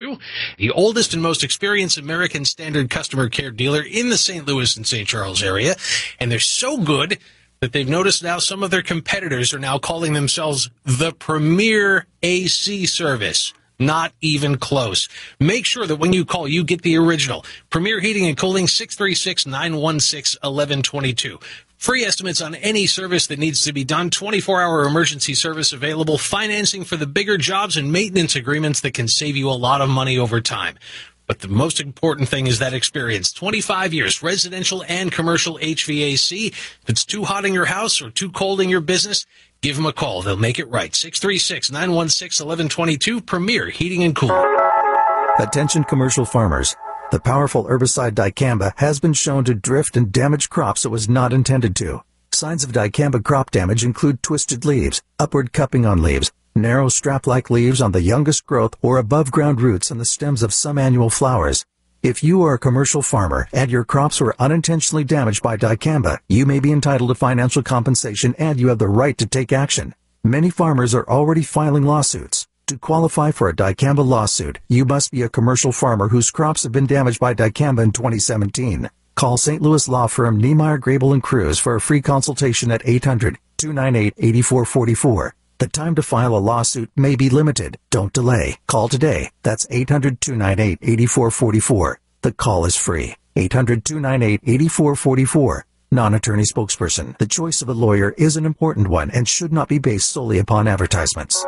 the oldest and most experienced American Standard customer care dealer in the St. Louis and St. Charles area. And they're so good that they've noticed now some of their competitors are now calling themselves the premier AC service. Not even close. Make sure that when you call, you get the original. Premier Heating and Cooling, 636-916-1122. Free estimates on any service that needs to be done. 24-hour emergency service available. Financing for the bigger jobs and maintenance agreements that can save you a lot of money over time. But the most important thing is that experience. 25 years, residential and commercial HVAC. If it's too hot in your house or too cold in your business, give them a call. They'll make it right. 636-916-1122, Premier Heating and Cooling. Attention commercial farmers. The powerful herbicide dicamba has been shown to drift and damage crops it was not intended to. Signs of dicamba crop damage include twisted leaves, upward cupping on leaves, narrow strap-like leaves on the youngest growth, or above-ground roots on the stems of some annual flowers. If you are a commercial farmer and your crops were unintentionally damaged by dicamba, you may be entitled to financial compensation and you have the right to take action. Many farmers are already filing lawsuits. To qualify for a dicamba lawsuit, you must be a commercial farmer whose crops have been damaged by dicamba in 2017. Call St. Louis law firm Niemeyer, Grable & Cruz for a free consultation at 800-298-8444. The time to file a lawsuit may be limited. Don't delay. Call today. That's 800-298-8444. The call is free. 800-298-8444. Non-attorney spokesperson. The choice of a lawyer is an important one and should not be based solely upon advertisements.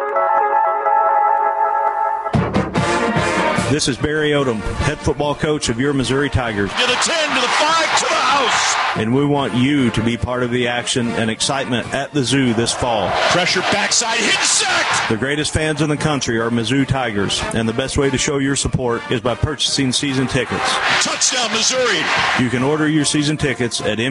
This is Barry Odom, head football coach of your Missouri Tigers. To the 10, to the 5, to the house. And we want you to be part of the action and excitement at the zoo this fall. Pressure backside, hit sacked. The greatest fans in the country are Mizzou Tigers, and the best way to show your support is by purchasing season tickets. Touchdown, Missouri. You can order your season tickets at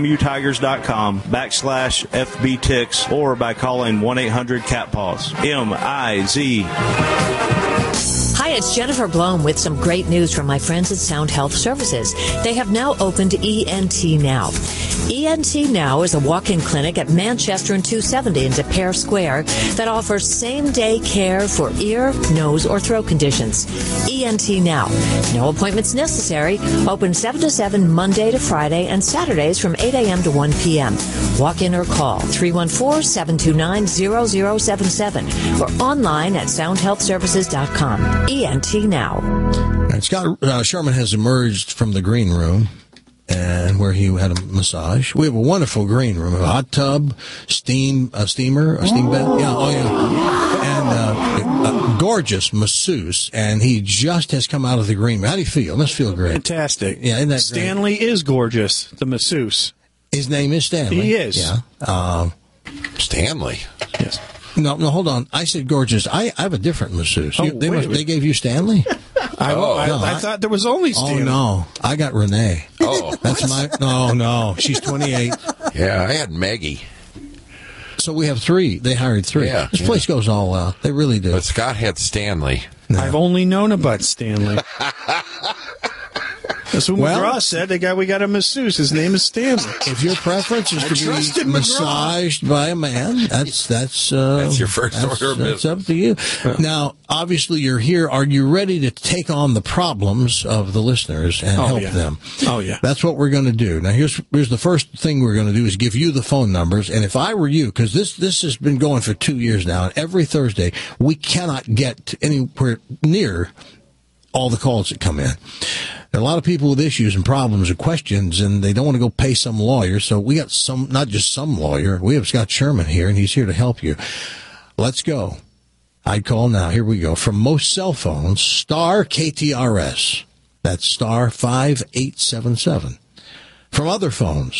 mutigers.com/FBTix or by calling 1-800-CATPAWS. MIZ. Hi, it's Jennifer Blome with some great news from my friends at Sound Health Services. They have now opened ENT Now. ENT Now is a walk-in clinic at Manchester and 270 in De Pere Square that offers same-day care for ear, nose, or throat conditions. ENT Now. No appointments necessary. Open 7 to 7 Monday to Friday and Saturdays from 8 a.m. to 1 p.m. Walk in or call 314-729-0077 or online at soundhealthservices.com. ENT Now. And Scott Sherman has emerged from the green room, and where he had a massage. We have a wonderful green room, a hot tub, steamer, a steam bed. Yeah, oh yeah. And a gorgeous masseuse, and he just has come out of the green room. How do you feel? It must feel great. Fantastic. Yeah, isn't that Stanley great? is gorgeous, the masseuse. His name is Stanley. He is. Yeah. Stanley. Yes. No, hold on. I said gorgeous. I have a different masseuse. Oh, They gave you Stanley? I thought there was only Stanley. Oh, no. I got Renee. Oh. That's my... No. She's 28. Yeah, I had Maggie. So we have 3. They hired 3. Yeah, this place goes all out. They really do. But Scott had Stanley. No. I've only known about Stanley. That's what McGraw said. We got a masseuse. His name is Stanley. If your preference is to be massaged by a man, that's your first order of business. That's up to you. Now, obviously, you're here. Are you ready to take on the problems of the listeners and help them? Oh, yeah. That's what we're going to do. Now, here's the first thing we're going to do is give you the phone numbers. And if I were you, because this has been going for 2 years now, and every Thursday, we cannot get anywhere near all the calls that come in. There are a lot of people with issues and problems and questions, and they don't want to go pay some lawyer. So we got not just some lawyer. We have Scott Sherman here, and he's here to help you. Let's go. I'd call now. Here we go. From most cell phones, star KTRS. That's star 5877. From other phones,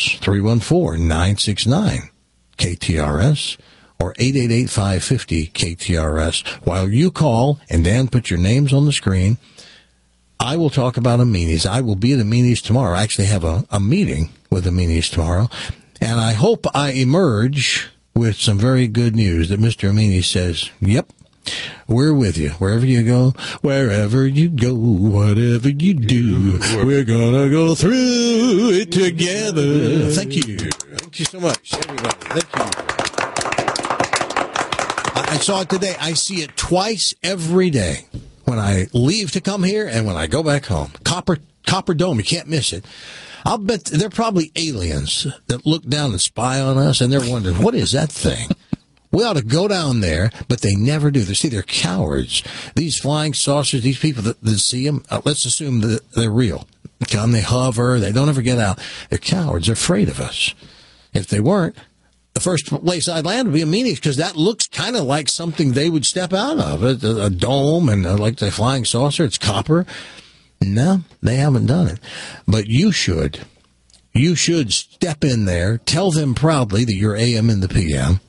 314-969 KTRS or 888-550-KTRS. While you call, and Dan, put your names on the screen, I will talk about Amini's. I will be at Amini's tomorrow. I actually have a meeting with Amini's tomorrow. And I hope I emerge with some very good news that Mr. Amini says, yep, we're with you. Wherever you go, whatever you do, we're going to go through it together. Thank you. Thank you so much, everybody. Thank you. I saw it today. I see it twice every day when when I leave to come here and when I go back home. Copper Dome, you can't miss it. I'll bet they're probably aliens that look down and spy on us, and they're wondering, what is that thing? We ought to go down there, but they never do. They're cowards. These flying saucers, these people that see them, let's assume that they're real. Come, they hover, they don't ever get out. They're cowards. They're afraid of us. If they weren't, the first place I'd land would be a Meanies, because that looks kind of like something they would step out of. A dome and like the flying saucer. It's copper. No, they haven't done it. But you should. You should step in there, tell them proudly that you're AM in the PM.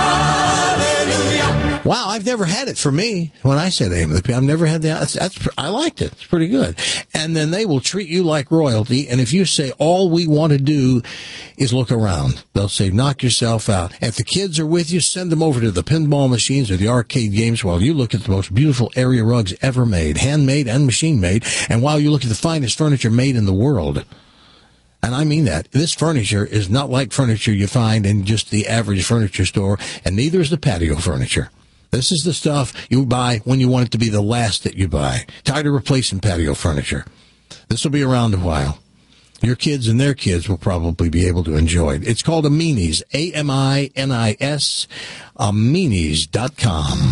Wow, I've never had it for me. When I said AM in the PM, I've never had that. I liked it. It's pretty good. And then they will treat you like royalty. And if you say all we want to do is look around, they'll say, knock yourself out. If the kids are with you, send them over to the pinball machines or the arcade games while you look at the most beautiful area rugs ever made, handmade and machine made, and while you look at the finest furniture made in the world. And I mean that. This furniture is not like furniture you find in just the average furniture store, and neither is the patio furniture. This is the stuff you buy when you want it to be the last that you buy. Tired of replacing patio furniture. This will be around a while. Your kids and their kids will probably be able to enjoy it. It's called a Meanies, A-M-I-N-I-S, Meanies.com.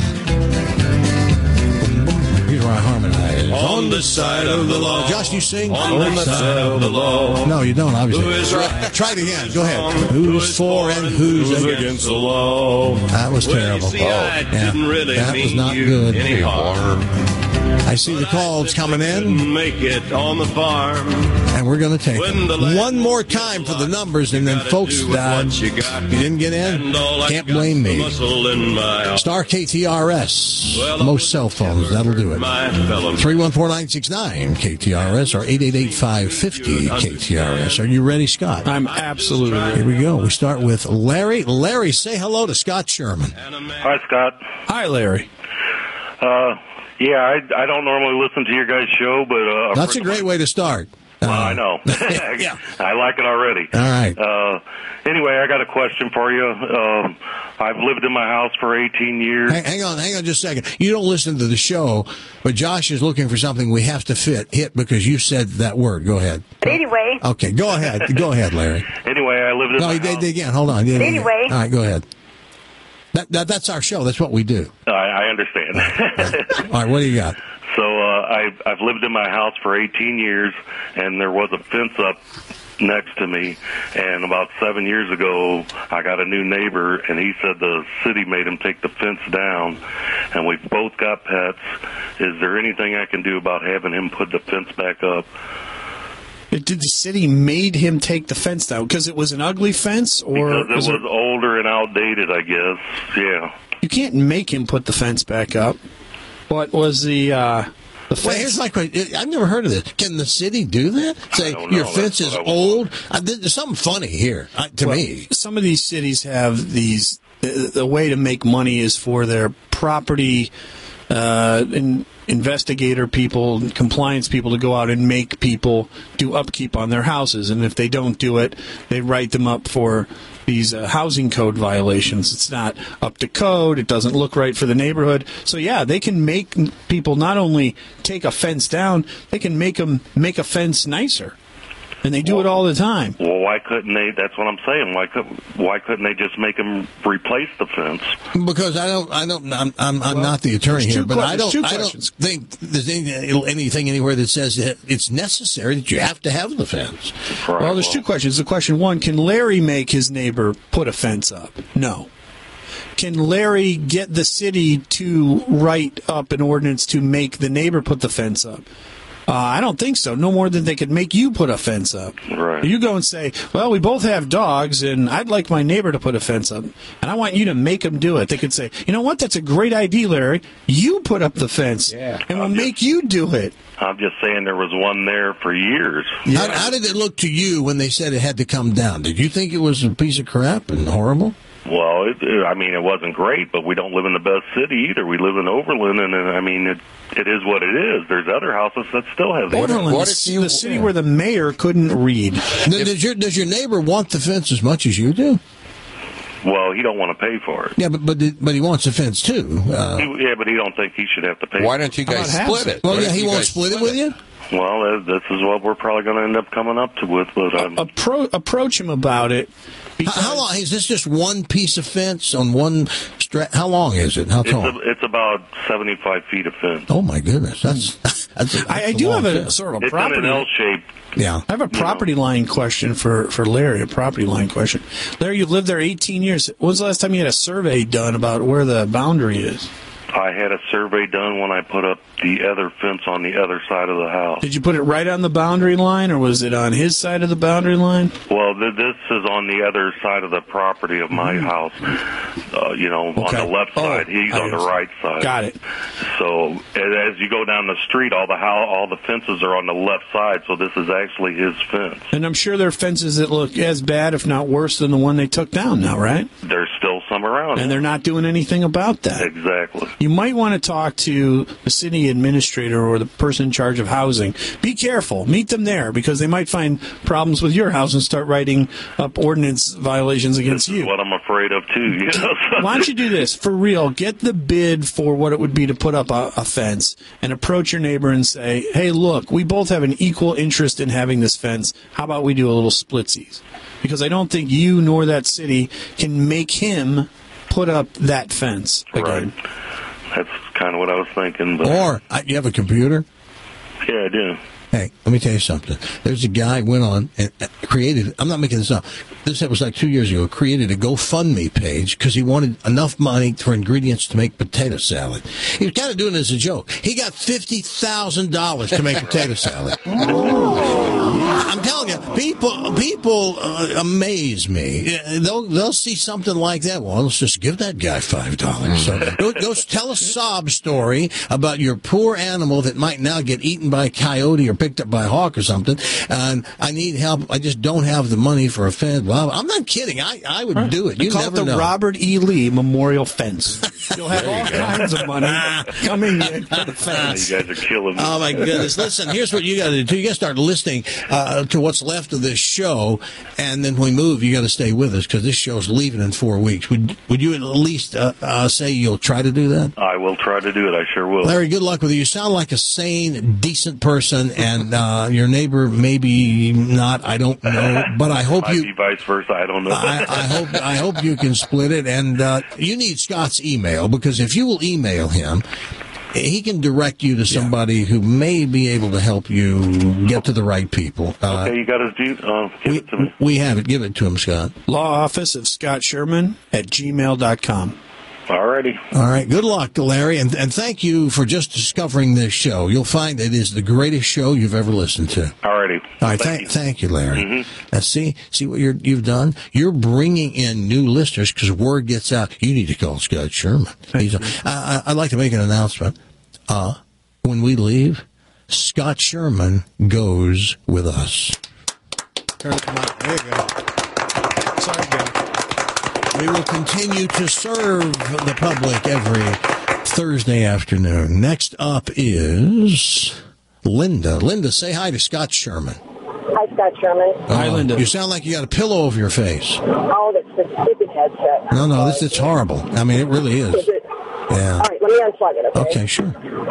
Here's where I harmonize. On the side of the law. Josh, you sing? On the side of the law. No, you don't, obviously. Who is right? Try it again. Go ahead. Who's for and who's against the law? That was terrible. Didn't really that was not mean good. Any harm. I see the calls coming in. Make it on the farm. And we're going to take them one more time for the numbers, and then folks, you didn't get in, can't blame me. Star KTRS, most cell phones, that'll do it. 314-969 KTRS or 888-550-KTRS. Are you ready, Scott? I'm absolutely ready. Here we go. We start with Larry. Larry, say hello to Scott Sherman. Hi, Scott. Hi, Larry. Yeah, I don't normally listen to your guys' show, but... That's a great way to start. Well, I know. Yeah. I like it already. All right. Anyway, I got a question for you. I've lived in my house for 18 years. Hang on just a second. You don't listen to the show, but Josh is looking for something we have to hit because you said that word. Go ahead. Anyway. Okay, go ahead. Go ahead, Larry. Anyway, I lived in my house. No, he did again. Hold on. Anyway. All right, go ahead. That's our show. That's what we do. I understand. All right, what do you got? So I've lived in my house for 18 years, and there was a fence up next to me. And about 7 years ago, I got a new neighbor, and he said the city made him take the fence down. And we've both got pets. Is there anything I can do about having him put the fence back up? Did the city made him take the fence down because it was an ugly fence, or because it was older and outdated? I guess. Yeah. You can't make him put the fence back up. What was the fence? Well, here's my question. I've never heard of this. Can the city do that? Say your fence is old. There's something funny here to me. Some of these cities have these. The way to make money is for their property investigator people, compliance people to go out and make people do upkeep on their houses. And if they don't do it, they write them up for these housing code violations. It's not up to code. It doesn't look right for the neighborhood. So, yeah, they can make people not only take a fence down, they can make them make a fence nicer. And they do it all the time. Well, why couldn't they? That's what I'm saying. Why couldn't they just make them replace the fence? Because I'm not the attorney here, but I don't think there's anything anywhere that says that it's necessary that you have to have the fence. Right. Well, there's two questions. The question one: can Larry make his neighbor put a fence up? No. Can Larry get the city to write up an ordinance to make the neighbor put the fence up? I don't think so. No more than they could make you put a fence up. Right. You go and say, well, we both have dogs, and I'd like my neighbor to put a fence up, and I want you to make him do it. They could say, you know what, that's a great idea, Larry. You put up the fence, and we'll make you do it. I'm just saying there was one there for years. Yeah. How did it look to you when they said it had to come down? Did you think it was a piece of crap and horrible? Well, it wasn't great, but we don't live in the best city either. We live in Overland, and it is what it is. There's other houses that still have the Overland, the city where the mayor couldn't read. Does your neighbor want the fence as much as you do? Well, he don't want to pay for it. Yeah, but he wants a fence too. But he don't think he should have to pay. Why don't you guys split it? Well, yeah, he won't split it with you. Well, this is what we're probably going to end up coming up to with. But approach him about it. How long is this? Just one piece of fence on one stretch? How long is it? How tall? It's about 75 feet of fence. Oh my goodness, that's I do have a sort of a property. It's in an L shape. Yeah, I have a property line question for Larry. A property line question. Larry, you've lived there 18 years. When's the last time you had a survey done about where the boundary is? I had a survey done when I put up the other fence on the other side of the house. Did you put it right on the boundary line, or was it on his side of the boundary line? Well, this is on the other side of the property of my house. On the left side. He's on the right side. Got it. So as you go down the street, all the fences are on the left side. So this is actually his fence. And I'm sure there are fences that look as bad, if not worse, than the one they took down now, right? There's still some around. And they're not doing anything about that. Exactly. You might want to talk to the city administrator or the person in charge of housing. Be careful. Meet them there, because they might find problems with your house and start writing up ordinance violations against you. That's what I'm afraid of, too. Why don't you do this? For real, get the bid for what it would be to put up a fence and approach your neighbor and say, hey, look, we both have an equal interest in having this fence. How about we do a little splitsies? Because I don't think you nor that city can make him put up that fence again. Right. That's kind of what I was thinking. But... Or, you have a computer? Yeah, I do. Hey, let me tell you something. There's a guy went on and created, I'm not making this up, this was like 2 years ago, created a GoFundMe page because he wanted enough money for ingredients to make potato salad. He was kind of doing it as a joke. He got $50,000 to make potato salad. I'm telling you, people amaze me. They'll see something like that. Well, let's just give that guy $5. So go tell a sob story about your poor animal that might now get eaten by a coyote or picked up by a hawk or something, and I need help. I just don't have the money for a fence. Well, I'm not kidding. I would do it. You call never it the know. Robert E. Lee Memorial Fence. You'll have all kinds of money coming in for the fence. You guys are killing me. Oh, my goodness. Listen, here's what you got to do. You got to start listening to what's left of this show, and then when we move, you got to stay with us because this show's leaving in 4 weeks. Would you at least say you'll try to do that? I will try to do it. I sure will. Larry, good luck with you. You sound like a sane, decent person, and your neighbor maybe not. I don't know, but I hope you. Might be vice versa. I don't know. I hope you can split it, and you need Scott's email, because if you will email him, he can direct you to somebody who may be able to help you get to the right people. Okay, you got his dude? Give it to me. We have it. Give it to him, Scott. Law Office of Scott Sherman at gmail.com. Alrighty. All right. Good luck, Larry, and thank you for just discovering this show. You'll find it is the greatest show you've ever listened to. Alrighty. All right. Thank you, Larry. Mm-hmm. See what you've done? You're bringing in new listeners because word gets out. You need to call Scott Sherman. I'd like to make an announcement. When we leave, Scott Sherman goes with us. Turn it on. There you go. Sorry, Bill. We will continue to serve the public every Thursday afternoon. Next up is Linda. Linda, say hi to Scott Sherman. Hi, Scott Sherman. Hi, Linda. You sound like you got a pillow over your face. Oh, that's the stupid headset. No, it's horrible. I mean, it really is. Is it? Yeah. All right, let me unplug it, okay? Okay, sure.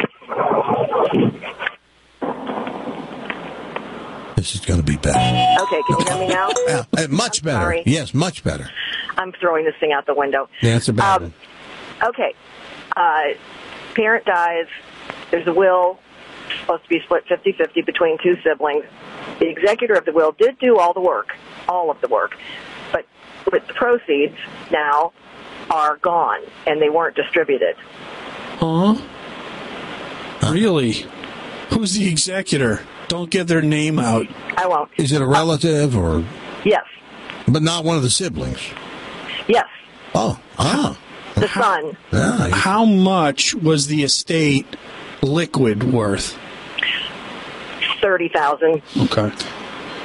This is going to be better. Okay, can you hear me now? Yeah, much better. Sorry. Yes, much better. I'm throwing this thing out the window. Yeah, it's a bad one. Okay. Parent dies. There's a will supposed to be split 50-50 between two siblings. The executor of the will did do all of the work, but with the proceeds now are gone, and they weren't distributed. Huh? Really? Who's the executor? Don't get their name out. I won't. Is it a relative or? Yes. But not one of the siblings? Yes. Oh. The son. How much was the estate liquid worth? $30,000. Okay.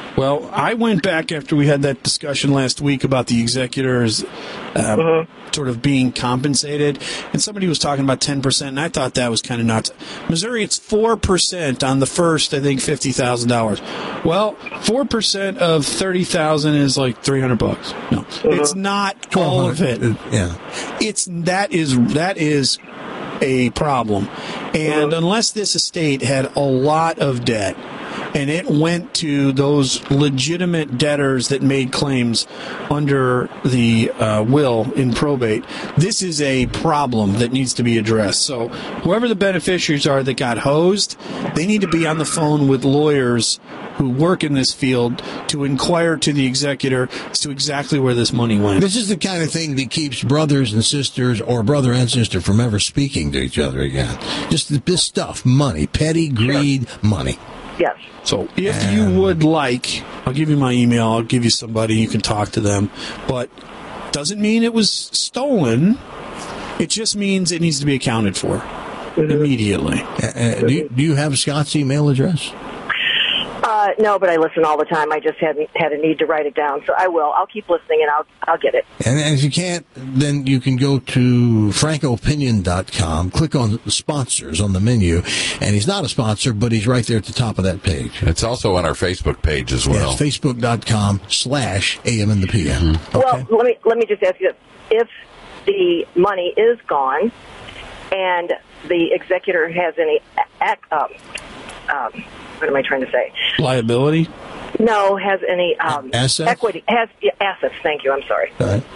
Well, I went back after we had that discussion last week about the executors sort of being compensated, and somebody was talking about 10%, and I thought that was kind of nuts. Missouri, it's 4% on the first, I think, $50,000. Well, 4% of $30,000 is like $300. No, it's not all of it. Yeah, that is a problem, and unless this estate had a lot of debt, and it went to those legitimate debtors that made claims under the will in probate, this is a problem that needs to be addressed. So whoever the beneficiaries are that got hosed, they need to be on the phone with lawyers who work in this field to inquire to the executor as to exactly where this money went. This is the kind of thing that keeps brothers and sisters or brother and sister from ever speaking to each other again. Just this stuff, money, petty greed, money. Yes. So if you would like, I'll give you my email, I'll give you somebody, you can talk to them, but doesn't mean it was stolen. It just means it needs to be accounted for immediately. Do you have Scott's email address? No, but I listen all the time. I just had a need to write it down, so I will. I'll keep listening, and I'll get it. And if you can't, then you can go to frankoopinion.com, click on the sponsors on the menu, and he's not a sponsor, but he's right there at the top of that page. It's also on our Facebook page as well. Yes, facebook.com/AM in the PM. Mm-hmm. Okay. Well, let me just ask you this. If the money is gone and the executor has any what am I trying to say? Liability? No, has any assets? Equity? Assets. Thank you. I'm sorry. All right.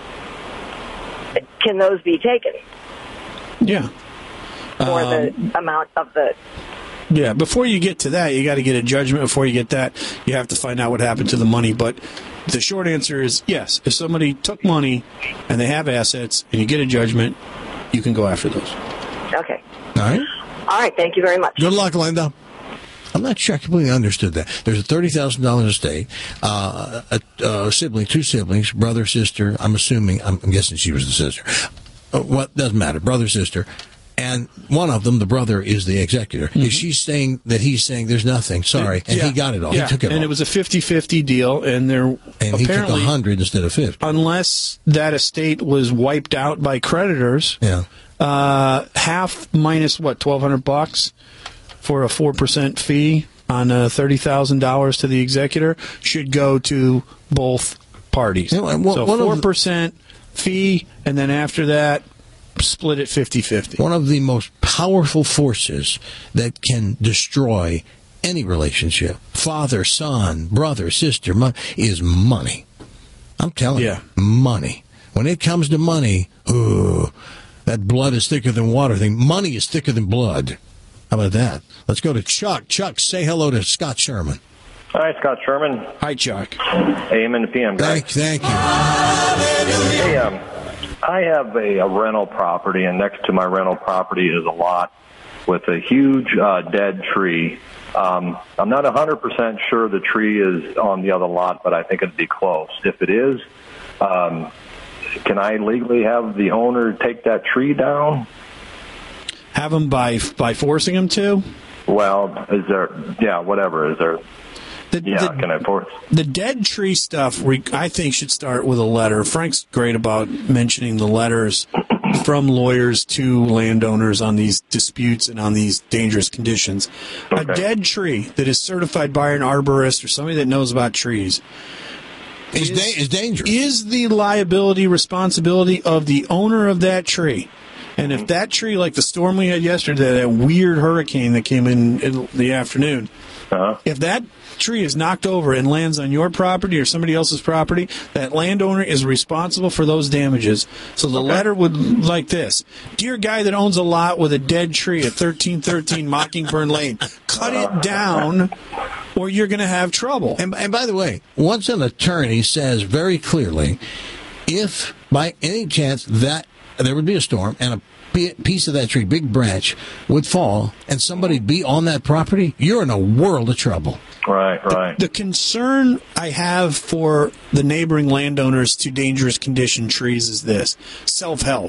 Can those be taken? Yeah. For the amount of the... Yeah, before you get to that, you got to get a judgment. Before you get that, you have to find out what happened to the money. But the short answer is yes. If somebody took money and they have assets and you get a judgment, you can go after those. Okay. All right. All right. Thank you very much. Good luck, Linda. I'm not sure I completely understood that. There's a $30,000 estate, a sibling, two siblings, brother, sister. I'm guessing she was the sister. What doesn't matter, brother, sister, and one of them, the brother, is the executor. Mm-hmm. Is she saying that he's saying there's nothing? Sorry, and he got it all. Yeah. He took it all. And it was a 50-50 deal, and he took 100 instead of 50. Unless that estate was wiped out by creditors. Yeah. Half minus what, $1,200 for a 4% fee on $30,000 to the executor should go to both parties. So 4% fee, and then after that, split it 50-50. One of the most powerful forces that can destroy any relationship, father, son, brother, sister, is money. I'm telling you, money. When it comes to money, that blood is thicker than water thing. Money is thicker than blood. How about that? Let's go to Chuck. Chuck, say hello to Scott Sherman. Hi, Scott Sherman. Hi, Chuck. AM and PM, guys. Thank you. Hey, I have a rental property, and next to my rental property is a lot with a huge dead tree. I'm not 100% sure the tree is on the other lot, but I think it'd be close. If it is, can I legally have the owner take that tree down? Have them by forcing them to? Well, is there? Yeah, whatever. Is there? Can I force? The dead tree stuff, I think, should start with a letter. Frank's great about mentioning the letters from lawyers to landowners on these disputes and on these dangerous conditions. Okay. A dead tree that is certified by an arborist or somebody that knows about trees is dangerous. Is the liability responsibility of the owner of that tree. And if that tree, like the storm we had yesterday, that weird hurricane that came in the afternoon, if that tree is knocked over and lands on your property or somebody else's property, that landowner is responsible for those damages. So the letter would like this: Dear guy that owns a lot with a dead tree at 1313 Mockingbird Lane, cut it down or you're going to have trouble. And by the way, once an attorney says very clearly, if by any chance that there would be a storm and a piece of that tree, big branch, would fall and somebody be on that property, you're in a world of trouble. Right. The concern I have for the neighboring landowners to dangerous condition trees is this: self-help.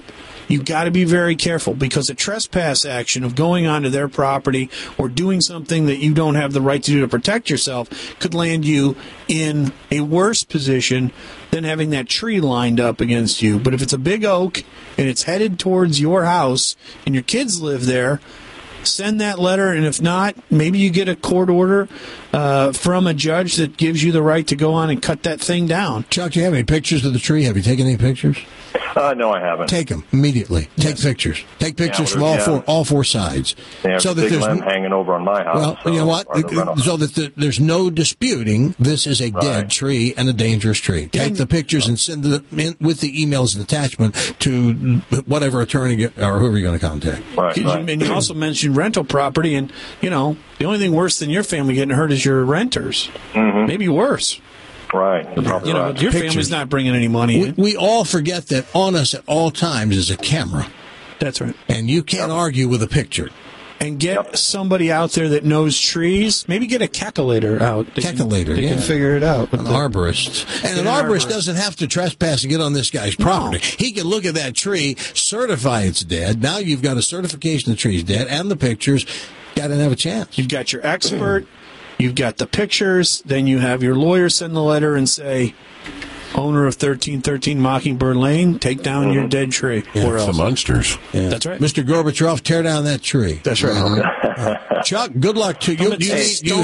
you got to be very careful, because a trespass action of going onto their property or doing something that you don't have the right to do to protect yourself could land you in a worse position than having that tree lined up against you. But if it's a big oak and it's headed towards your house and your kids live there, send that letter, and if not, maybe you get a court order from a judge that gives you the right to go on and cut that thing down. Chuck, do you have any pictures of the tree? Have you taken any pictures? No, I haven't. Take them immediately. Take pictures. Take pictures from all four sides. Yeah, so that big there's limb hanging over on my house. Well, you know what? So that there's no disputing this is a dead tree and a dangerous tree. Take the pictures and send them in with the emails and attachment to whatever attorney or whoever you're going to contact. Right. And you also mentioned rental property, and the only thing worse than your family getting hurt is your renters. Mm-hmm. Maybe worse. Right. Your family's not bringing any money in. We all forget that on us at all times is a camera. That's right. And you can't argue with a picture. And get somebody out there that knows trees. Maybe get a calculator out. They can figure it out. An arborist. And an arborist doesn't have to trespass and get on this guy's property. No. He can look at that tree, certify it's dead. Now you've got a certification the tree's dead and the pictures. Got to have a chance. You've got your expert. You've got the pictures. Then you have your lawyer send the letter and say, owner of 1313 Mockingbird Lane, take down your dead tree. Yeah, or else. The Munsters. Yeah. That's right. Mr. Gorbachev, tear down that tree. That's right. Chuck, good luck to you. Do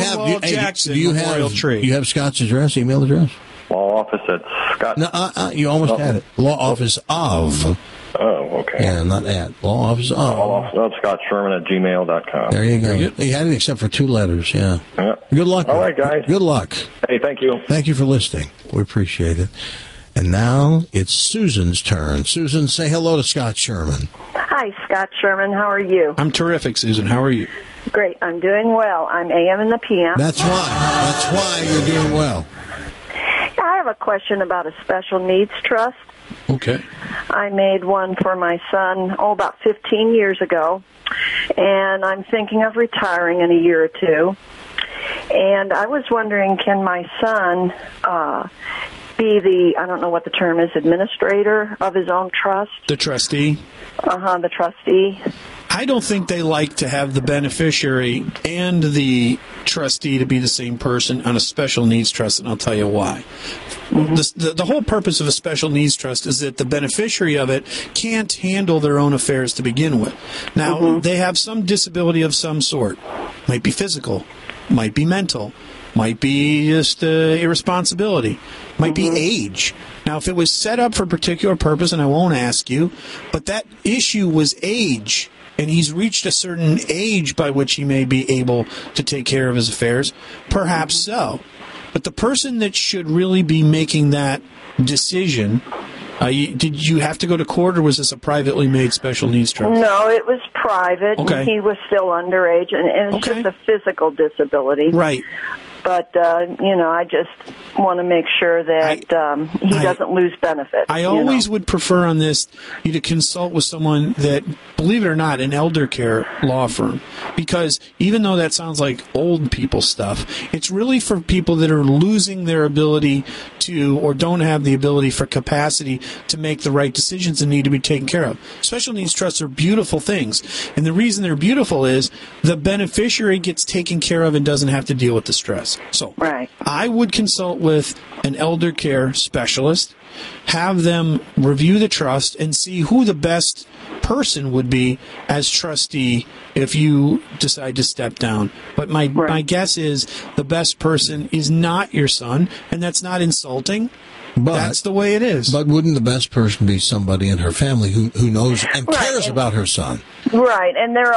you have Scott's address, email address? Law office at Scott. No, you almost had it. Law office of. Oh, okay. Yeah, not at. Law office of. Law office of Scott Sherman at gmail.com. There you go. You had it except for 2 letters, yeah. Good luck. All right, guys. Good luck. Hey, thank you. Thank you for listening. We appreciate it. And now it's Susan's turn. Susan, say hello to Scott Sherman. Hi, Scott Sherman. How are you? I'm terrific, Susan. How are you? Great. I'm doing well. I'm AM and the PM. That's why you're doing well. I have a question about a special needs trust. Okay. I made one for my son, about 15 years ago, and I'm thinking of retiring in a year or two. And I was wondering, can my son be the, I don't know what the term is, administrator of his own trust? The trustee? The trustee. I don't think they like to have the beneficiary and the trustee to be the same person on a special needs trust, and I'll tell you why. The whole purpose of a special needs trust is that the beneficiary of it can't handle their own affairs to begin with. Now, they have some disability of some sort. Might be physical, might be mental, might be just irresponsibility, might be age. Now, if it was set up for a particular purpose, and I won't ask you, but that issue was age, and he's reached a certain age by which he may be able to take care of his affairs, perhaps so. But the person that should really be making that decision, did you have to go to court, or was this a privately made special needs trust? No, it was private. Okay. And he was still underage, and it's just a physical disability. Right. But, I just want to make sure that he doesn't lose benefits. I always would prefer on this you to consult with someone that, believe it or not, an elder care law firm. Because even though that sounds like old people stuff, it's really for people that are losing their ability to, or don't have the ability for capacity to make the right decisions and need to be taken care of. Special needs trusts are beautiful things. And the reason they're beautiful is the beneficiary gets taken care of and doesn't have to deal with the stress. So I would consult with an elder care specialist, have them review the trust, and see who the best person would be as trustee if you decide to step down. But my guess is the best person is not your son, and that's not insulting. But that's the way it is. But wouldn't the best person be somebody in her family who knows and cares about her son? Right, and there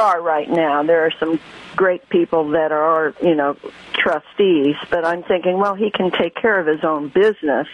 are some great people that are, trustees, but I'm thinking, well, he can take care of his own business.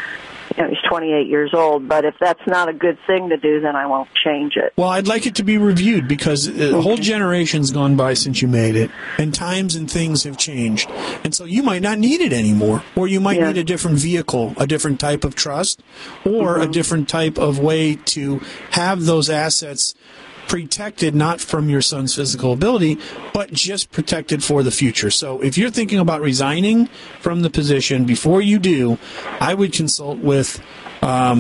He's 28 years old, but if that's not a good thing to do, then I won't change it. Well, I'd like it to be reviewed because a whole generation's gone by since you made it, and times and things have changed. And so you might not need it anymore, or you might need a different vehicle, a different type of trust, or a different type of way to have those assets protected, not from your son's physical ability, but just protected for the future. So if you're thinking about resigning from the position, before you do, I would consult with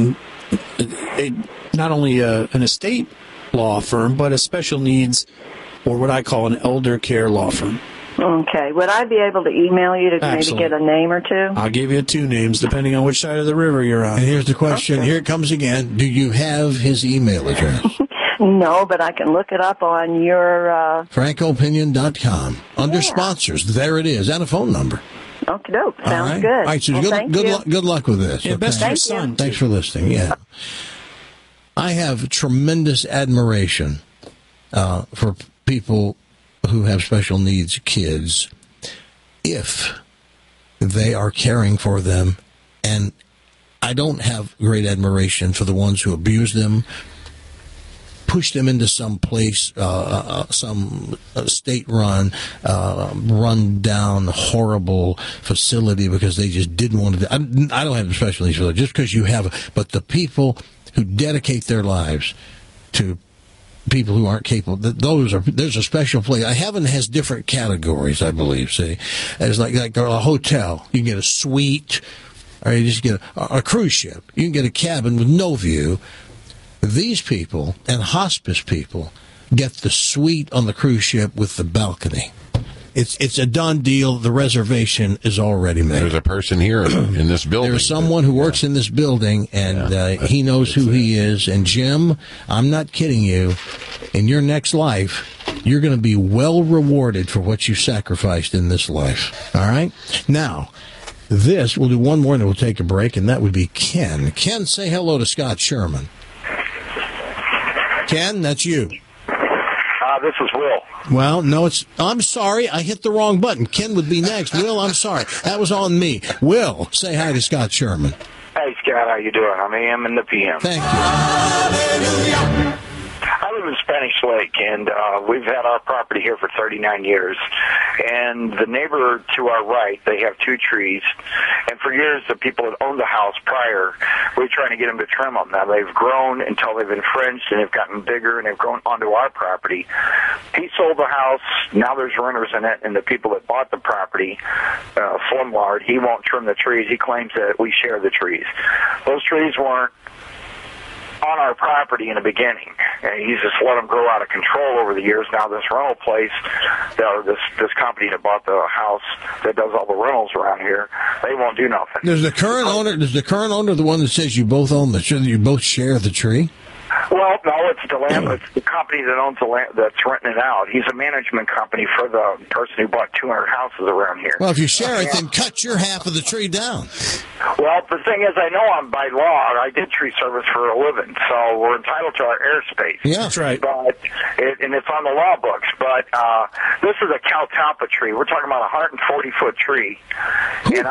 not only an estate law firm, but a special needs, or what I call an elder care law firm. Okay. Would I be able to email you to maybe get a name or two? I'll give you 2 names, depending on which side of the river you're on. And here's the question. Okay. Here it comes again. Do you have his email address? No, but I can look it up on your... FrancoOpinion.com. Under sponsors. There it is. And a phone number. Okie doke. Sounds good. All right, so good luck with this. Yeah, best to your son. Thanks for listening. Yeah. I have tremendous admiration for people who have special needs kids if they are caring for them. And I don't have great admiration for the ones who abuse them, push them into some place, some state-run, run-down, horrible facility because they just didn't want to do. I don't have special needs for that, just because you have. But the people who dedicate their lives to people who aren't capable, there's a special place. Heaven has different categories, I believe. See, there's like a hotel. You can get a suite, or you just get a cruise ship. You can get a cabin with no view. These people and hospice people get the suite on the cruise ship with the balcony. It's a done deal. The reservation is already made. There's a person here in this building. There's someone who works in this building, and he knows who he is. And Jim, I'm not kidding you. In your next life, you're going to be well rewarded for what you sacrificed in this life. All right? Now, we'll do one more, and then we'll take a break, and that would be Ken. Ken, say hello to Scott Sherman. Ken, that's you. This is Will. Well, no, I'm sorry. I hit the wrong button. Ken would be next. Will, I'm sorry. That was on me. Will, say hi to Scott Sherman. Hey, Scott, how you doing? I'm AM and the PM. Thank you. I live in Spanish Lake, and we've had our property here for 39 years. And the neighbor to our right, they have 2 trees. And for years, the people that owned the house prior, we were trying to get them to trim them. Now, they've grown until they've infringed, and they've gotten bigger, and they've grown onto our property. He sold the house. Now there's renters in it, and the people that bought the property, Slumlord, he won't trim the trees. He claims that we share the trees. Those trees weren't on our property in the beginning, and he's just let them grow out of control over the years. Now this rental place, this company that bought the house that does all the rentals around here, they won't do nothing. Does the current owner the one that says you both own you both share the tree? Well, no, it's the company that owns the land that's renting it out. He's a management company for the person who bought 200 houses around here. Well, if you share it, then cut your half of the tree down. Well, the thing is, I know I'm by law. I did tree service for a living, so we're entitled to our airspace. Yeah, that's right. But and it's on the law books. But this is a Caltampa tree. We're talking about a 140-foot tree, and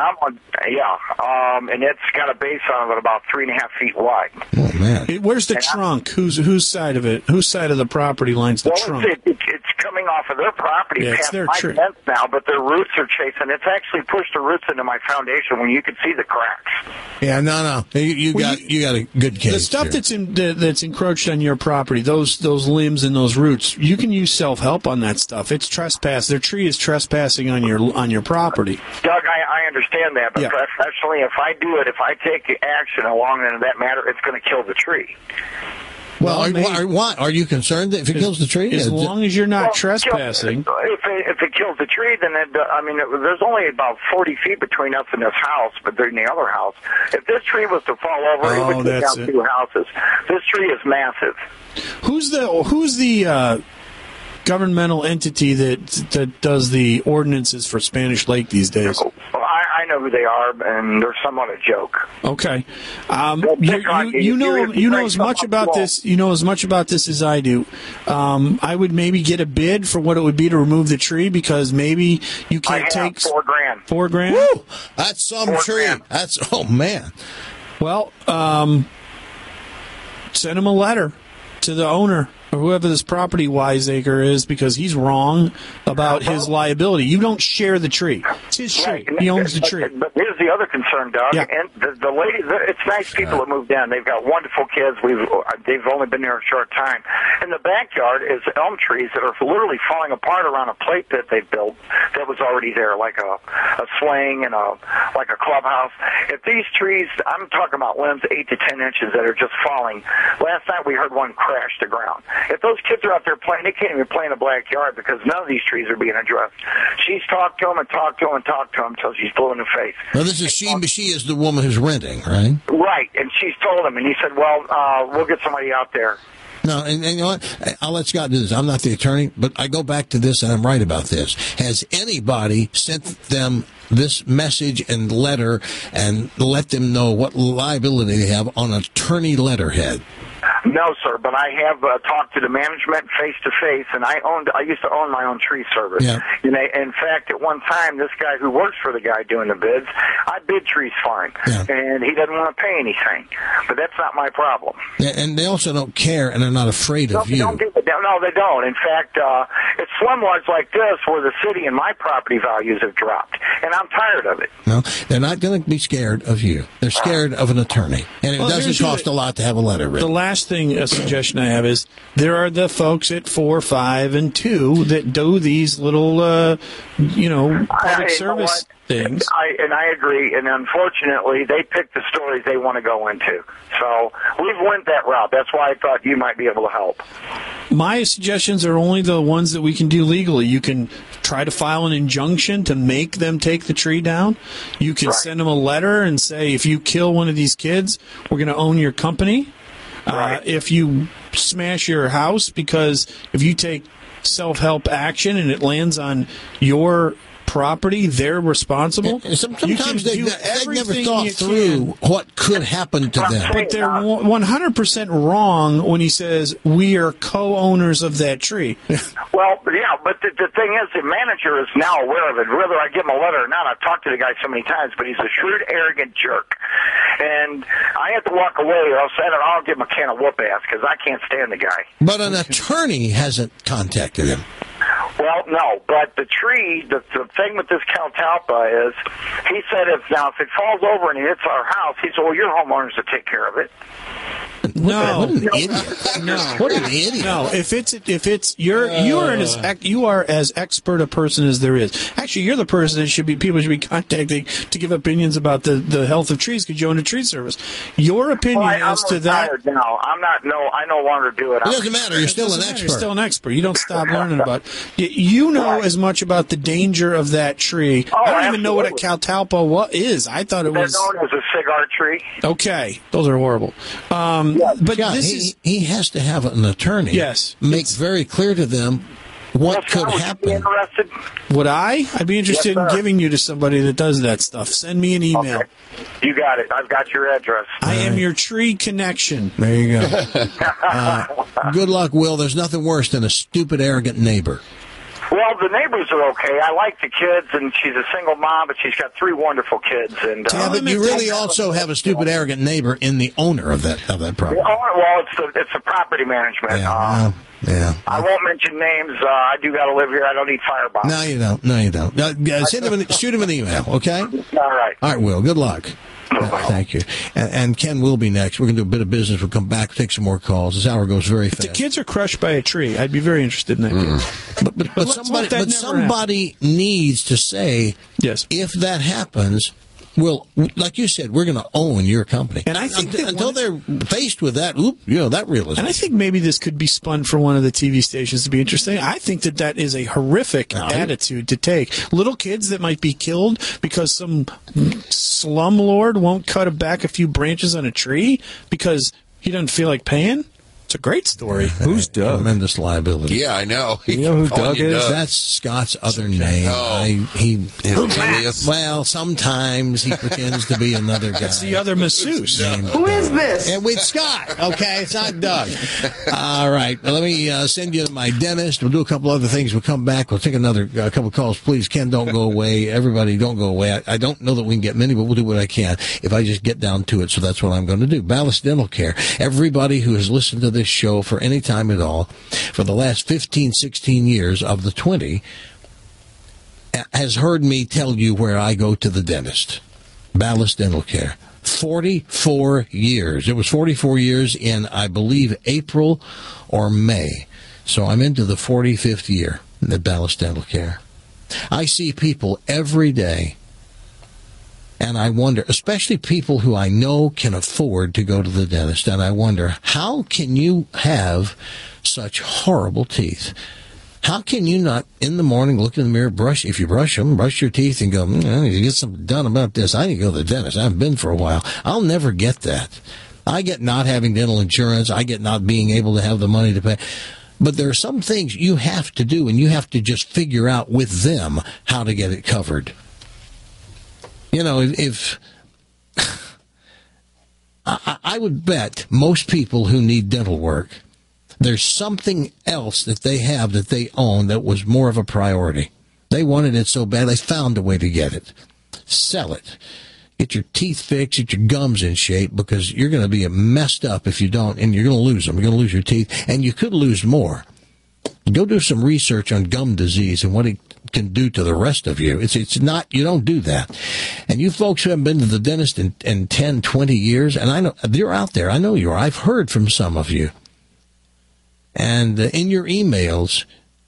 and it's got a base on it about 3.5 feet wide. Oh man! Where's the trunk? Whose side of it? Whose side of the property line's the trunk? It's coming off of their property. Yeah, it's their tree now, but their roots are chasing. It's actually pushed the roots into my foundation when you can see the cracks. Yeah, no. You got a good case. The stuff that's encroached on your property, those limbs and those roots, you can use self-help on that stuff. It's trespass. Their tree is trespassing on your property. Doug, I understand that, but professionally, if I do it, if I take action along that matter, it's going to kill the tree. Well, are you concerned that if it kills the tree? As long as you're not trespassing. If it kills the tree, then there's only about 40 feet between us and this house, but in the other house. If this tree was to fall over, it would take down 2 houses. This tree is massive. Who's the governmental entity that does the ordinances for Spanish Lake these days? Well, I know who they are, and they're somewhat a joke. Okay, you know as much about this. You know as much about this as I do. I would maybe get a bid for what it would be to remove the tree, because maybe you can't take $4,000. $4,000. Woo! That's some tree. Oh man. Well, send him a letter to the owner, or whoever this property wiseacre is, because he's wrong about his liability. You don't share the tree. It's his tree. He owns the tree. But here's the other concern, Doug. Yeah. And the lady, it's nice people that moved in. They've got wonderful kids. They've only been there a short time. In the backyard is elm trees that are literally falling apart around a plate that they built that was already there, like a swing and a like a clubhouse. If these trees, I'm talking about limbs 8 to 10 inches that are just falling. Last night we heard one crash to ground. If those kids are out there playing, they can't even play in the backyard because none of these trees are being addressed. She's talked to them and talked to them and talked to them until she's blue in the face. Now, this is she is the woman who's renting, right? Right, and she's told him, and he said, well, we'll get somebody out there. No, and you know what? I'll let Scott do this. I'm not the attorney, but I go back to this, and I'm right about this. Has anybody sent them this message and letter and let them know what liability they have on an attorney letterhead? No, sir, but I have talked to the management face to face, and I used to own my own tree service. Yeah. You know, in fact, at one time, this guy who works for the guy doing the bids, I bid trees for him, and he doesn't want to pay anything. But that's not my problem. Yeah, and they also don't care, and they're not afraid of you. No, they don't. In fact, it's slumlords like this where the city and my property values have dropped, and I'm tired of it. No, they're not going to be scared of you. They're scared of an attorney, and it doesn't cost a lot to have a letter written. The last thing, a suggestion I have is there are the folks at 4, 5, and 2 that do these little, public service things. I agree, and unfortunately, they pick the stories they want to go into. So we've went that route. That's why I thought you might be able to help. My suggestions are only the ones that we can do legally. You can try to file an injunction to make them take the tree down. You can send them a letter and say, if you kill one of these kids, we're going to own your company. If you smash your house, because if you take self-help action and it lands on your property, they're responsible. Sometimes they've never thought through what could happen to them. But they're 100% wrong when he says, we are co-owners of that tree. Well, yeah, but the thing is, the manager is now aware of it. Whether I give him a letter or not, I've talked to the guy so many times, but he's a shrewd, arrogant jerk. And I have to walk away, or else I'll give him a can of whoop ass, because I can't stand the guy. But an attorney hasn't contacted him. Well, no, but the tree, the thing with this Caltalpa is, he said if it falls over and it hits our house, he said, well, your homeowners will take care of it. No, what an idiot! No, what an idiot! No, you are as expert a person as there is. Actually, you're the person that people should be contacting to give opinions about the health of trees because you own a tree service. Your opinion as to that. Now. I no longer do it. It doesn't matter. You're still an expert. You're still an expert. You don't stop learning about it. You know as much about the danger of that tree. I don't even know what a Caltalpa is. I thought it was. They're known as a cigar tree. Okay, those are horrible. But yeah, he has to have an attorney. Yes, make very clear to them what could happen. Would you be interested? Would I? I'd be interested in giving you to somebody that does that stuff. Send me an email. Okay. You got it. I've got your address. I am your tree connection. There you go. Good luck, Will. There's nothing worse than a stupid, arrogant neighbor. Well, the neighbors are okay. I like the kids, and she's a single mom, but she's got 3 wonderful kids. And but you really also have a stupid, arrogant neighbor in the owner of that property. Well, it's the property management. Yeah. I won't mention names. I do got to live here. I don't need firebombs. No, you don't. Shoot him an email, okay? All right. All right, Will. Good luck. Thank you. And Ken will be next. We're going to do a bit of business. We'll come back, take some more calls. This hour goes very fast. If the kids are crushed by a tree, I'd be very interested in that. But somebody needs to say, yes, if that happens, well, like you said, we're going to own your company. And I think until they're faced with that, that realization. And I think maybe this could be spun for one of the TV stations to be interesting. I think that is a horrific attitude to take. Little kids that might be killed because some slumlord won't cut back a few branches on a tree because he doesn't feel like paying. It's a great story. Who's Doug? Tremendous liability. Yeah, I know. You know who Doug is? That's Scott's other name. Well, sometimes he pretends to be another guy. That's the other masseuse. Who is this? And with Scott. Okay, it's not Doug. All right. Let me send you to my dentist. We'll do a couple other things. We'll come back. We'll take another couple calls. Please, Ken, don't go away. Everybody, don't go away. I don't know that we can get many, but we'll do what I can if I just get down to it. So that's what I'm going to do. Ballast Dental Care. Everybody who has listened to this show for any time at all for the last 15, 16 years of the 20 has heard me tell you where I go to the dentist. Ballast Dental Care. 44 years. It was 44 years in, I believe, April or May. So I'm into the 45th year at Ballast Dental Care. I see people every day And I wonder, especially people who I know can afford to go to the dentist, and I wonder, how can you have such horrible teeth? How can you not, in the morning, look in the mirror, if you brush them, brush your teeth and go, I need to get something done about this. I need to go to the dentist. I haven't been for a while. I'll never get that. I get not having dental insurance. I get not being able to have the money to pay. But there are some things you have to do, and you have to just figure out with them how to get it covered. You know, if I would bet most people who need dental work, there's something else that they have that they own that was more of a priority. They wanted it so bad, they found a way to get it. Sell it. Get your teeth fixed, get your gums in shape, because you're going to be messed up if you don't, and you're going to lose them. You're going to lose your teeth, and you could lose more. Go do some research on gum disease and what it can do to the rest of you. It's not, you don't do that. And you folks who haven't been to the dentist in 10, 20 years, and I know you're out there. I know you are. I've heard from some of you. And in your emails,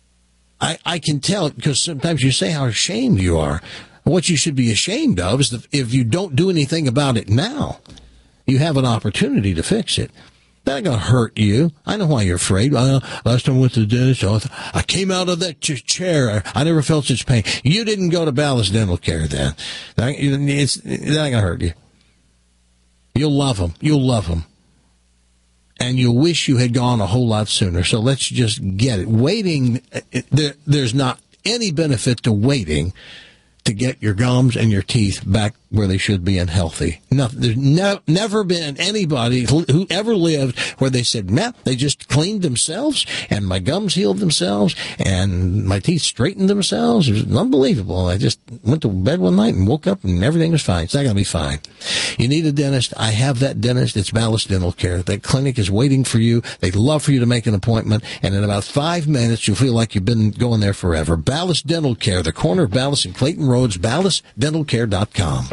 I can tell, because sometimes you say how ashamed you are. What you should be ashamed of is that if you don't do anything about it now, you have an opportunity to fix it. That ain't going to hurt you. I know why you're afraid. Last time I went to the dentist, I came out of that chair. I never felt such pain. You didn't go to Ballast Dental Care then. That ain't going to hurt you. You'll love them. You'll love them. And you'll wish you had gone a whole lot sooner. So let's just get it. Waiting, there's not any benefit to waiting to get your gums and your teeth back where they should be and healthy. There's never been anybody who ever lived where they said, man, they just cleaned themselves and my gums healed themselves and my teeth straightened themselves. It was unbelievable. I just went to bed one night and woke up and everything was fine. It's not going to be fine. You need a dentist. I have that dentist. It's Ballast Dental Care. That clinic is waiting for you. They'd love for you to make an appointment. And in about 5 minutes, you'll feel like you've been going there forever. Ballast Dental Care, the corner of Ballast and Clayton Roads, ballastdentalcare.com.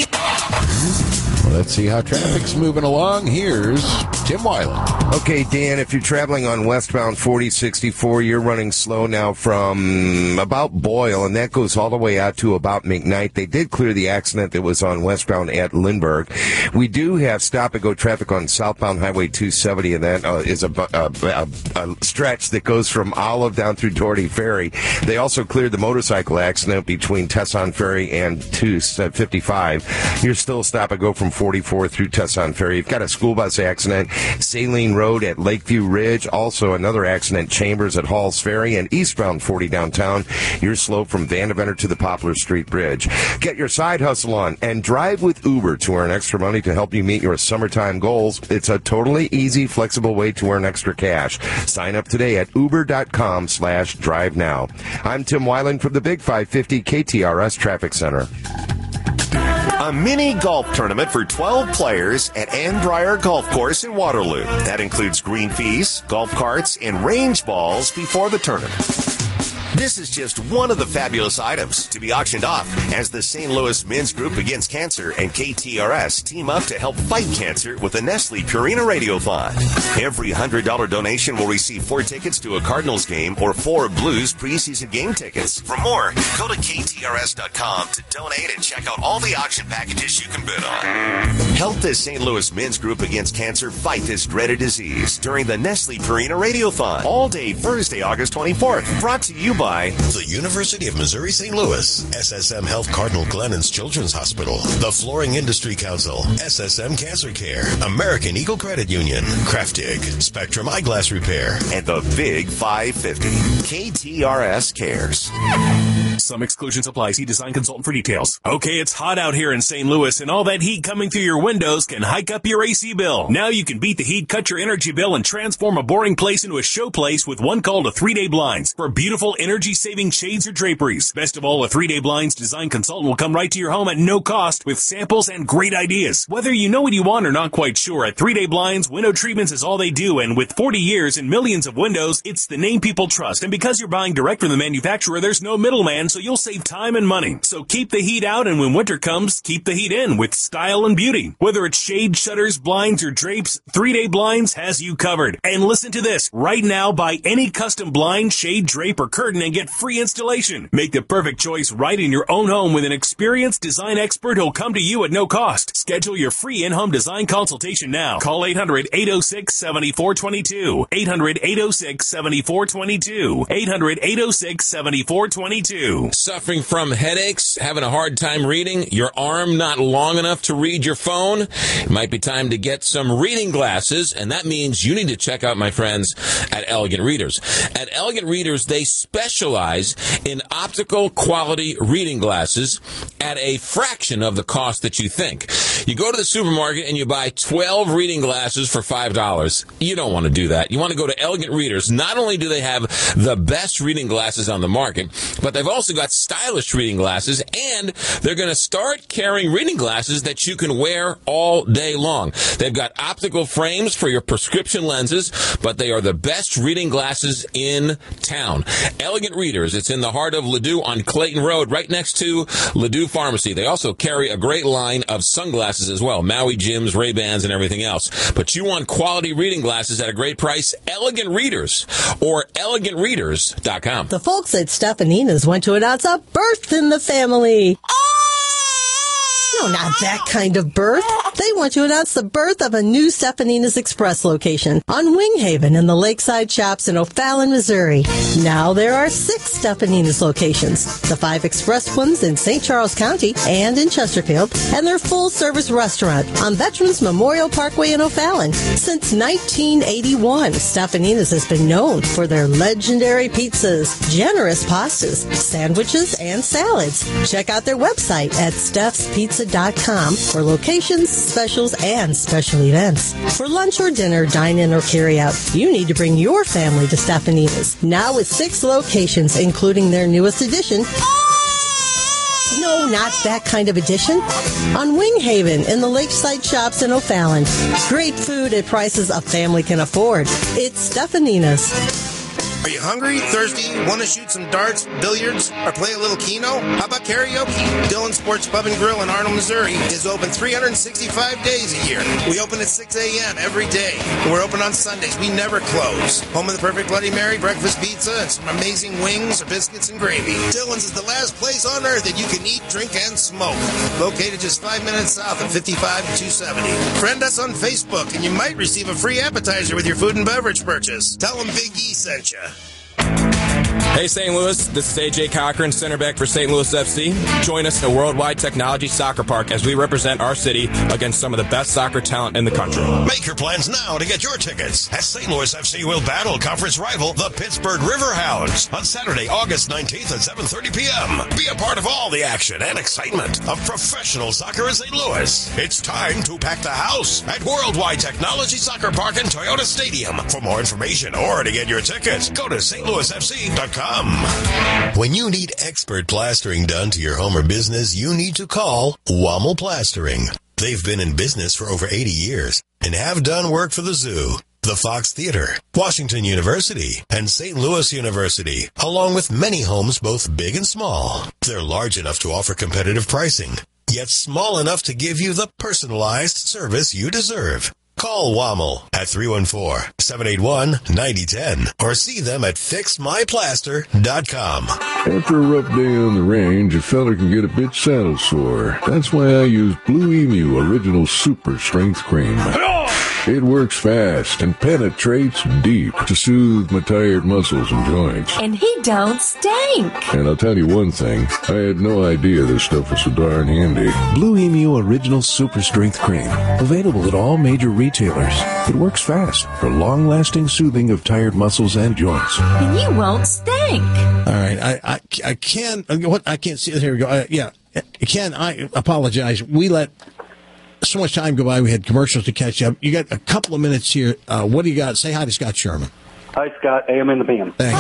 Well, let's see how traffic's moving along. Here's Tim Weiland. Okay, Dan, if you're traveling on westbound 4064, you're running slow now from about Boyle, and that goes all the way out to about McKnight. They did clear the accident that was on westbound at Lindbergh. We do have stop-and-go traffic on southbound Highway 270, and that is a stretch that goes from Olive down through Doherty Ferry. They also cleared the motorcycle accident between Tesson Ferry and 255. You're still stop-and-go from 44 through Tesson Ferry. You've got a school bus accident, Saline Road at Lakeview Ridge. Also another accident, Chambers at Halls Ferry, and eastbound 40 downtown. You're slow from Vandeventer to the Poplar Street Bridge. Get your side hustle on and drive with Uber to earn extra money to help you meet your summertime goals. It's a totally easy, flexible way to earn extra cash. Sign up today at uber.com/drive now. I'm Tim Weiland from the Big 550 KTRS Traffic Center. A mini golf tournament for 12 players at Ann Dreyer Golf Course in Waterloo. That includes green fees, golf carts, and range balls before the tournament. This is just one of the fabulous items to be auctioned off as the St. Louis Men's Group Against Cancer and KTRS team up to help fight cancer with the Nestle Purina Radiothon. Every $100 donation will receive 4 tickets to a Cardinals game or 4 Blues preseason game tickets. For more, go to KTRS.com to donate and check out all the auction packages you can bid on. Help the St. Louis Men's Group Against Cancer fight this dreaded disease during the Nestle Purina Radiothon. All day Thursday, August 24th. Brought to you by the University of Missouri St. Louis, SSM Health Cardinal Glennon's Children's Hospital, the Flooring Industry Council, SSM Cancer Care, American Eagle Credit Union, Craftig, Spectrum Eyeglass Repair, and the Big 550. KTRS Cares. Some exclusions apply. See design consultant for details. Okay, it's hot out here in St. Louis, and all that heat coming through your windows can hike up your AC bill. Now you can beat the heat, cut your energy bill, and transform a boring place into a show place with one call to 3-Day Blinds for beautiful energy-saving shades or draperies. Best of all, a 3-Day Blinds design consultant will come right to your home at no cost with samples and great ideas. Whether you know what you want or not quite sure, at 3-Day Blinds, window treatments is all they do, and with 40 years and millions of windows, it's the name people trust. And because you're buying direct from the manufacturer, there's no middleman plan so you'll save time and money. So keep the heat out, and when winter comes, keep the heat in with style and beauty. Whether it's shade, shutters, blinds, or drapes, 3-Day Blinds has you covered. And listen to this. Right now, buy any custom blind, shade, drape, or curtain and get free installation. Make the perfect choice right in your own home with an experienced design expert who'll come to you at no cost. Schedule your free in-home design consultation now. Call 800-806-7422. 800-806-7422. 800-806-7422. Suffering from headaches, having a hard time reading, your arm not long enough to read your phone? It might be time to get some reading glasses, and that means you need to check out my friends at Elegant Readers. At Elegant Readers, they specialize in optical quality reading glasses at a fraction of the cost that you think. You go to the supermarket and you buy 12 reading glasses for $5. You don't want to do that. You want to go to Elegant Readers. Not only do they have the best reading glasses on the market, but they've also got stylish reading glasses, and they're going to start carrying reading glasses that you can wear all day long. They've got optical frames for your prescription lenses, but they are the best reading glasses in town. Elegant Readers. It's in the heart of Ladue on Clayton Road, right next to Ladue Pharmacy. They also carry a great line of sunglasses as well, Maui Jims, Ray-Bans, and everything else. But you want quality reading glasses at a great price? Elegant Readers or elegantreaders.com. The folks at Stefanina's went to announce a birth in the family. No, not that kind of birth. They want to announce the birth of a new Stefanina's Express location on Winghaven in the Lakeside Shops in O'Fallon, Missouri. Now there are 6 Stefanina's locations, the 5 express ones in St. Charles County and in Chesterfield, and their full-service restaurant on Veterans Memorial Parkway in O'Fallon. Since 1981, Stefanina's has been known for their legendary pizzas, generous pastas, sandwiches, and salads. Check out their website at stefspizza.com for locations, specials, and special events. For lunch or dinner, dine-in or carry-out, you need to bring your family to Stefanina's. Now with 6 locations, including their newest addition. No, not that kind of addition. On Winghaven in the Lakeside Shops in O'Fallon. Great food at prices a family can afford. It's Stefanina's. Are you hungry, thirsty, want to shoot some darts, billiards, or play a little Keno? How about karaoke? Dillon Sports Pub and Grill in Arnold, Missouri is open 365 days a year. We open at 6 a.m. every day. We're open on Sundays. We never close. Home of the perfect Bloody Mary, breakfast pizza, and some amazing wings or biscuits and gravy. Dillon's is the last place on earth that you can eat, drink, and smoke. Located just 5 minutes south of 55 and 270. Friend us on Facebook, and you might receive a free appetizer with your food and beverage purchase. Tell them Big E sent you. Hey St. Louis, this is AJ Cochran, center back for St. Louis FC. Join us in the Worldwide Technology Soccer Park as we represent our city against some of the best soccer talent in the country. Make your plans now to get your tickets, as St. Louis FC will battle conference rival, the Pittsburgh Riverhounds, on Saturday, August 19th at 7:30 p.m. Be a part of all the action and excitement of professional soccer in St. Louis. It's time to pack the house at Worldwide Technology Soccer Park and Toyota Stadium. For more information or to get your tickets, go to stlouisfc.com. When you need expert plastering done to your home or business, you need to call Wammel Plastering. They've been in business for over 80 years and have done work for the zoo, the Fox Theater, Washington University, and St. Louis University, along with many homes both big and small. They're large enough to offer competitive pricing, yet small enough to give you the personalized service you deserve. Call Wammel at 314-781-9010 or see them at fixmyplaster.com. After a rough day on the range, a fella can get a bit saddle sore. That's why I use Blue Emu Original Super Strength Cream. It works fast and penetrates deep to soothe my tired muscles and joints. And he don't stink. And I'll tell you one thing, I had no idea this stuff was so darn handy. Blue Emu Original Super Strength Cream. Available at all major retailers. It works fast for long-lasting soothing of tired muscles and joints. And you won't stink. All right, I can't see it. Here we go. Ken, I apologize. We let so much time go by. We had commercials to catch up. You got a couple of minutes here. What do you got? Say hi to Scott Sherman. Hi, Scott. AM in the PM. Thank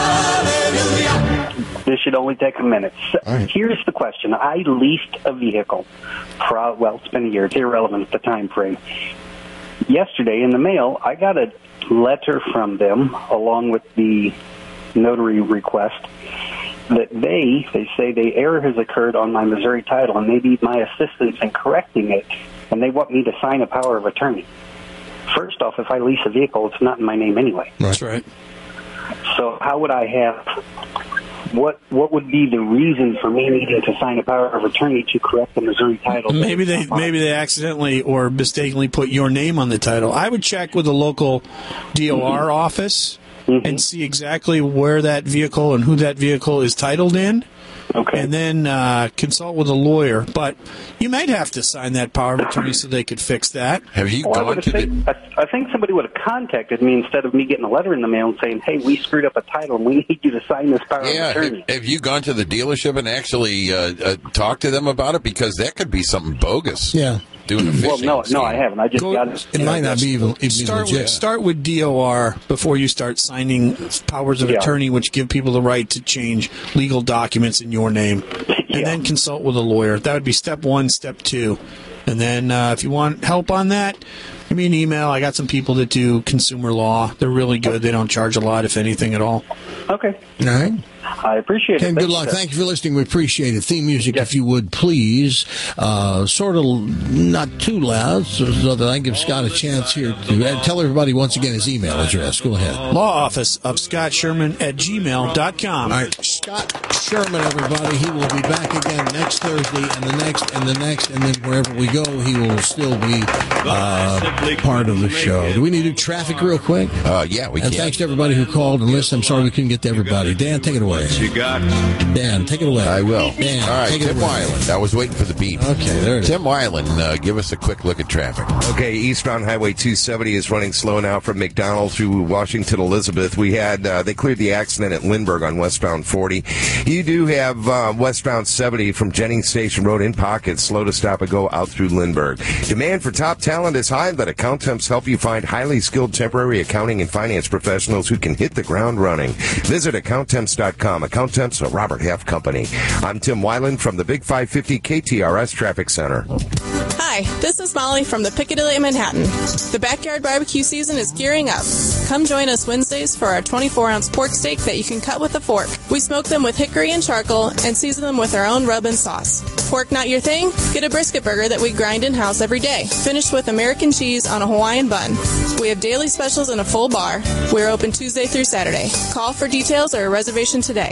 you. This should only take a minute. Right. Here's the question. I leased a vehicle. Well, it's been a year. It's irrelevant at the time frame. Yesterday in the mail, I got a letter from them along with the notary request. that they say the error has occurred on my Missouri title, and they need my assistance in correcting it, and they want me to sign a power of attorney. First off, if I lease a vehicle, it's not in my name anyway. That's right. So how would I have... What would be the reason for me needing to sign a power of attorney to correct the Missouri title? Maybe they accidentally or mistakenly put your name on the title. I would check with the local DOR office and see exactly where that vehicle and who that vehicle is titled in. Okay. And then consult with a lawyer. But you might have to sign that power of attorney so they could fix that. Have you gone to the... I think somebody would have contacted me instead of me getting a letter in the mail and saying, hey, we screwed up a title and we need you to sign this power of attorney. Have you gone to the dealership and actually talked to them about it? Because that could be something bogus. Yeah. Doing a phishing no, I haven't. I just got it. It might not be even legit. Start with DOR before you start signing powers of attorney, which give people the right to change legal documents in your name. And then consult with a lawyer. That would be step 1, step 2. And then if you want help on that, give me an email. I got some people that do consumer law. They're really good. They don't charge a lot, if anything, at all. Okay. All right. I appreciate it. Ken, good luck. Thank you for listening. We appreciate it. Theme music, if you would, please. Sort of not too loud, so that I give Scott a chance here to tell everybody once again his email address. Go ahead. Law office of Scott Sherman at gmail.com. All right. Scott Sherman, everybody. He will be back again next Thursday and the next and the next, and then wherever we go, he will still be part of the show. Do we need to do traffic real quick? Yeah, we can. And thanks to everybody who called and listened. I'm sorry we couldn't get to everybody. Dan, take it away. You got Dan, take it away. I will. Dan, all right, take Tim it away. Weiland. I was waiting for the beep. Okay, there it is. Tim Weiland, give us a quick look at traffic. Okay, eastbound Highway 270 is running slow now from McDonald through Washington Elizabeth. We had they cleared the accident at Lindbergh on westbound 40. You do have westbound 70 from Jennings Station Road in pockets, slow to stop and go out through Lindbergh. Demand for top talent is high. Let Accountemps help you find highly skilled temporary accounting and finance professionals who can hit the ground running. Visit Accountemps.com. Accountemps, a Robert Half company. I'm Tim Weiland from the Big 550 KTRS Traffic Center. Hi, this is Molly from the Piccadilly in Manhattan. The backyard barbecue season is gearing up. Come join us Wednesdays for our 24-ounce pork steak that you can cut with a fork. We smoke them with hickory and charcoal and season them with our own rub and sauce. Pork not your thing? Get a brisket burger that we grind in-house every day, finished with American cheese on a Hawaiian bun. We have daily specials and a full bar. We're open Tuesday through Saturday. Call for details or a reservation today.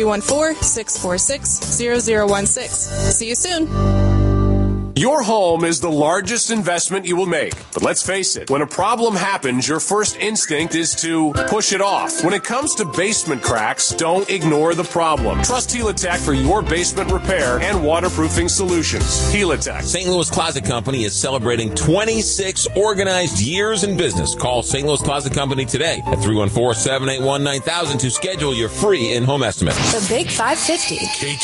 314-646-0016. See you soon. Your home is the largest investment you will make. But let's face it, when a problem happens, your first instinct is to push it off. When it comes to basement cracks, don't ignore the problem. Trust Helitech for your basement repair and waterproofing solutions. Helitech. St. Louis Closet Company is celebrating 26 organized years in business. Call St. Louis Closet Company today at 314-781-9000 to schedule your free in-home estimate. The Big 550.